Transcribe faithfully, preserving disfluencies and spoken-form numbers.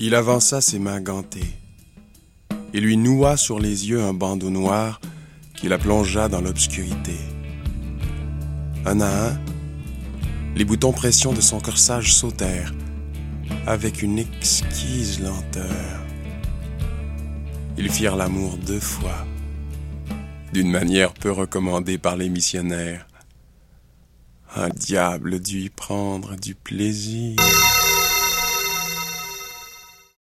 Il avança ses mains gantées et lui noua sur les yeux un bandeau noir qui la plongea dans l'obscurité. Un à un, les boutons pression de son corsage sautèrent avec une exquise lenteur. Ils firent l'amour deux fois, d'une manière peu recommandée par les missionnaires. Un diable dut y prendre du plaisir.